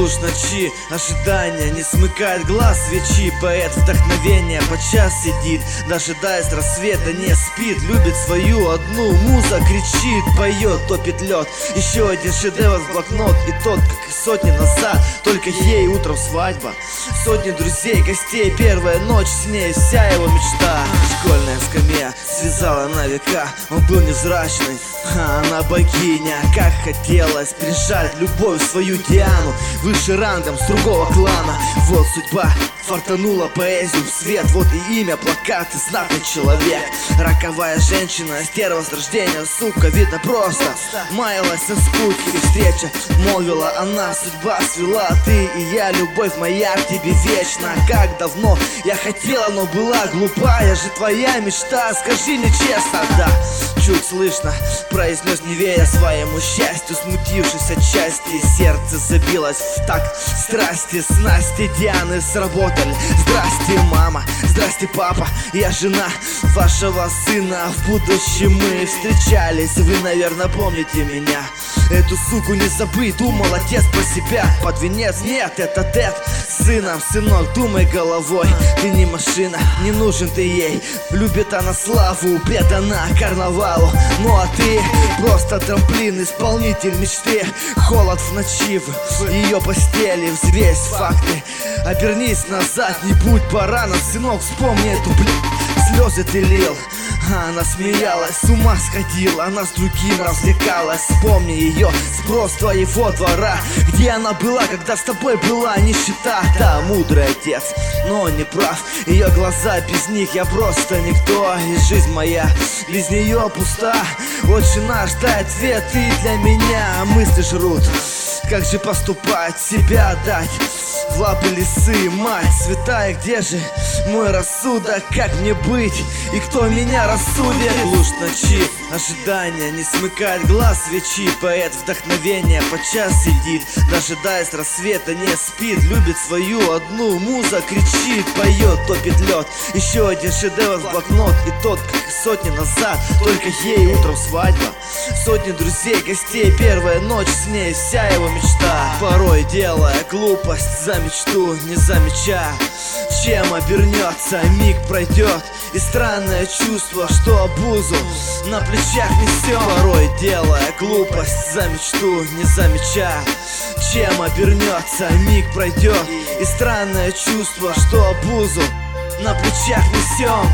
Луж ночи, ожидания, не смыкает глаз свечи. Поэт вдохновения подчас сидит, дожидаясь рассвета, не спит. Любит свою одну, муза кричит, поет, топит лед. Еще один шедевр в блокнот, и тот, как и сотни назад. Только ей утром свадьба, сотни друзей, гостей, первая ночь с ней, вся его мечта. Школьная скамья связала на века, он был невзрачный, а она богиня. Как хотелось прижать любовь свою Диану, выше рангом с другого клана. Вот судьба фартанула поэзию в свет, вот и имя, плакаты, знатный человек. Роковая женщина, стерва с рождения, сука, видно просто маялась на скуке. И встреча, молвила она, судьба свела, ты и я, любовь моя к тебе вечна. Как давно я хотела, но была глупа, я же твоя мечта, скажи мне честно. Да, чуть слышно произнес, не веря своему счастью, смутившись отчасти, сердце забилось в такт страсти. Снасти Дианы сработали. Здрасте, мама, здрасте, папа, я жена вашего сына. В будущем мы встречались, вы, наверное, помните меня. Эту суку не забыть, думал отец про себя. Под венец нет, это тет с сыном. Сынок, думай головой, ты не машина, не нужен ты ей. Любит она славу, предана карнавалу. Ну а ты просто трамплин, исполнитель мечты. Холод в ночи в ее постели, взвесь факты, обернись назад, не будь бараном. Сынок, вспомни эту слезы ты лил, а она смеялась, с ума сходила, она с другим развлекалась. Вспомни ее, спрос твоего двора, где она была, когда с тобой была нищета. Да, мудрый отец, но он не прав. Ее глаза, без них я просто никто. И жизнь моя без нее пуста. Отче наш, дай ответ, ты для меня. Мысли жрут, как же поступать, себя отдать в лапы лисы, мать святая, где же мой рассудок? Как мне быть и кто меня рассудит? Луж ночи, ожидания, не смыкает глаз свечи. Поэт вдохновения подчас сидит, дожидаясь рассвета, не спит. Любит свою одну, муза кричит, поет, топит лед. Еще один шедевр в блокнот, и тот, как и сотни назад. Только ей утром свадьба, сотни друзей, гостей, первая ночь с ней, вся его мечта. Порой делая глупость за мечту, не замечая, чем обернется, миг пройдет, и странное чувство, что обузу на плечах несем. Порой делая глупость за мечту, не замечая, чем обернется, миг пройдет, и странное чувство, что обузу на плечах несем.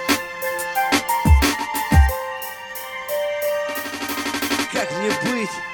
Как мне быть?